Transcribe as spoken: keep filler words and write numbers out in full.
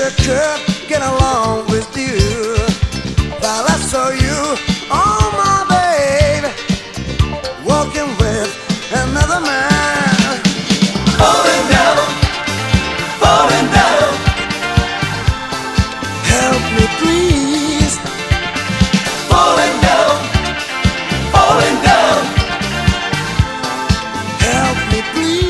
I could get along with you. While I saw you, oh my babe, walking with another man. Falling down, falling down. Help me please. Falling down, falling down. Help me please.